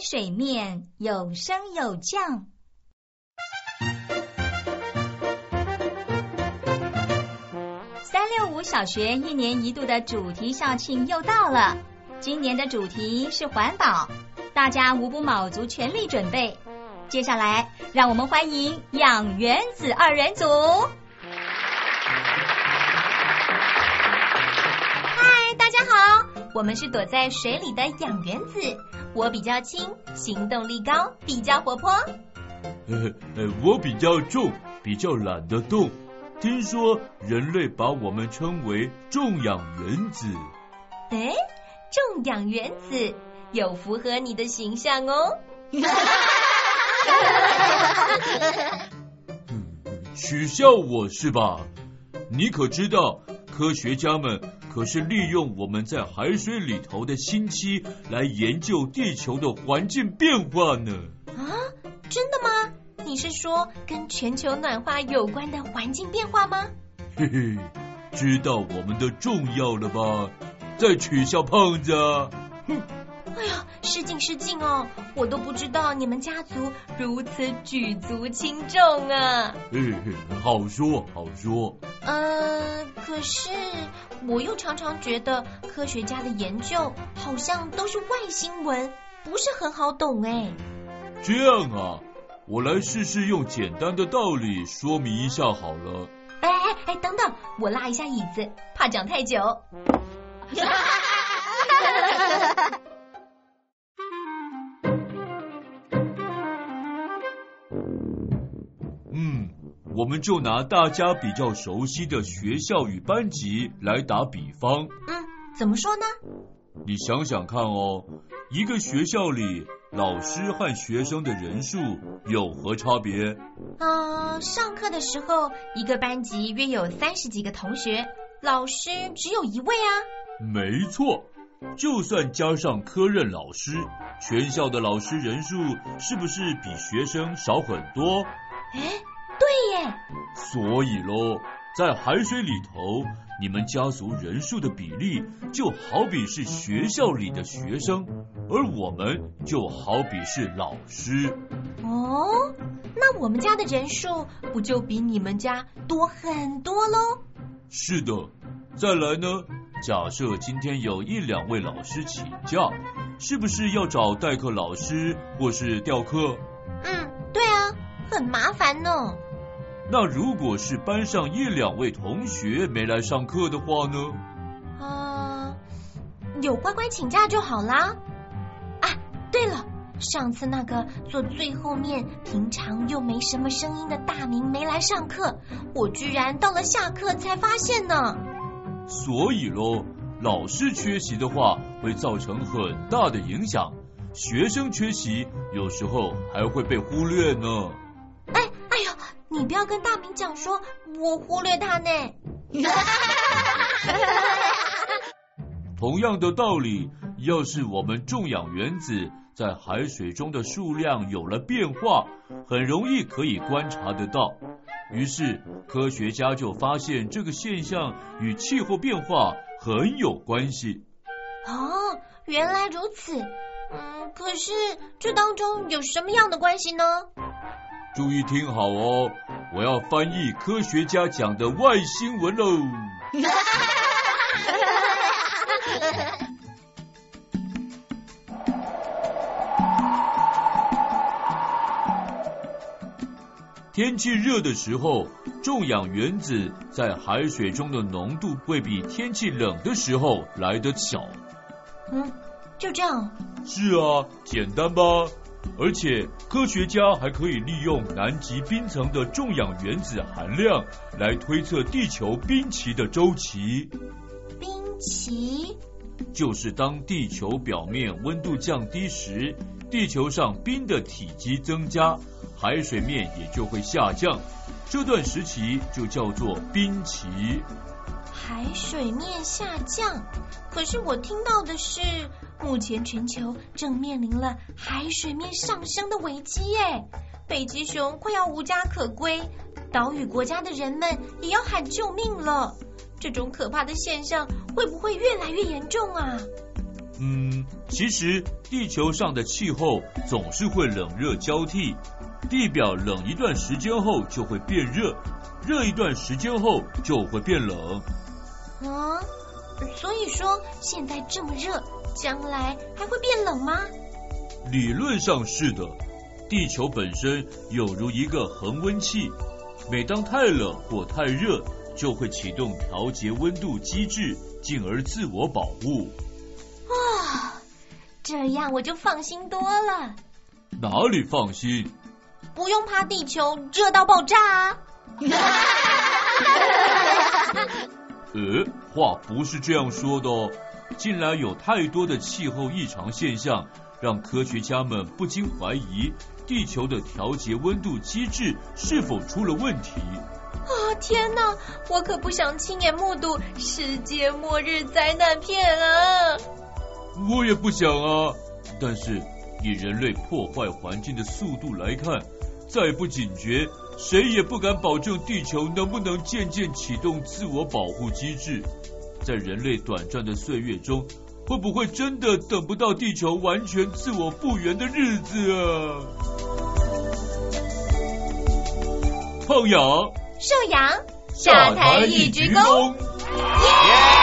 水面有升有降。365小学1年1度的主题校庆又到了，今年的主题是环保，大家无不卯足全力准备。接下来，让我们欢迎养原子2人组。嗨，大家好，我们是躲在水里的养原子，我比较轻，行动力高，比较活泼。 我比较重，比较懒得动。听说人类把我们称为重氧原子。 重氧原子有符合你的形象哦。 取笑我是吧？你可知道科学家们可是利用我们在海水里头的氢气来研究地球的环境变化呢？ 啊，真的吗？你是说跟全球暖化有关的环境变化吗？ 嘿嘿，知道我们的重要了吧？再取笑胖子啊！ 哎呀，失敬哦，我都不知道你们家族如此举足轻重啊。 好说好说。 可是我又常常觉得科学家的研究好像都是外星文，不是很好懂哎。 这样啊，我来试试用简单的道理说明一下好了。 等等，我拉一下椅子，怕讲太久。 我们就拿大家比较熟悉的学校与班级来打比方。 怎么说呢？ 你想想看哦，一个学校里老师和学生的人数有何差别？ 上课的时候，一个班级约有30几个同学，老师只有1位啊。 没错，就算加上科任老师，全校的老师人数是不是比学生少很多？ 对耶。 所以咯，在海水里头，你们家族人数的比例就好比是学校里的学生，而我们就好比是老师。 那我们家的人数不就比你们家多很多咯？ 是的。再来呢，假设今天有1-2位老师请假，是不是要找代课老师或是调课？ 对啊，很麻烦呢。 那如果是班上1-2位同学没来上课的话呢？ 有乖乖请假就好啦。对了，上次那个坐最后面，平常又没什么声音的大明没来上课，我居然到了下课才发现呢。 所以咯，老师缺席的话会造成很大的影响，学生缺席有时候还会被忽略呢。 你不要跟大明讲说我忽略他呢。 同样的道理，要是我们重氧原子在海水中的数量有了变化，很容易可以观察得到。于是科学家就发现这个现象与气候变化很有关系。 原来如此。可是这当中有什么样的关系呢？ 注意听好哦，我要翻译科学家讲的外星文喽。天气热的时候，重氧原子在海水中的浓度会比天气冷的时候来得小。 就这样？ 是啊，简单吧？而且科学家还可以利用南极冰层的重氧原子含量来推测地球冰期的周期。 冰期？ 就是当地球表面温度降低时，地球上冰的体积增加，海水面也就会下降，这段时期就叫做冰期。 海水面下降？可是我听到的是，目前全球正面临了海水面上升的危机耶，北极熊快要无家可归，岛屿国家的人们也要喊救命了。这种可怕的现象会不会越来越严重啊？ 其实地球上的气候总是会冷热交替，地表冷一段时间后就会变热，热一段时间后就会变冷。 所以说现在这么热，将来还会变冷吗？ 理论上是的，地球本身有如一个恒温器，每当太冷或太热，就会启动调节温度机制，进而自我保护。 这样我就放心多了。 哪里放心？ 不用怕地球热到爆炸啊！ 话不是这样说的哦。近来有太多的气候异常现象，让科学家们不禁怀疑地球的调节温度机制是否出了问题。 天哪，我可不想亲眼目睹世界末日灾难片啊！ 我也不想啊，但是以人类破坏环境的速度来看，再不警觉，谁也不敢保证地球能不能渐渐启动自我保护机制。在人类短暂的岁月中，会不会真的等不到地球完全自我复原的日子啊？ 胖养、瘦养， 下台一鞠躬。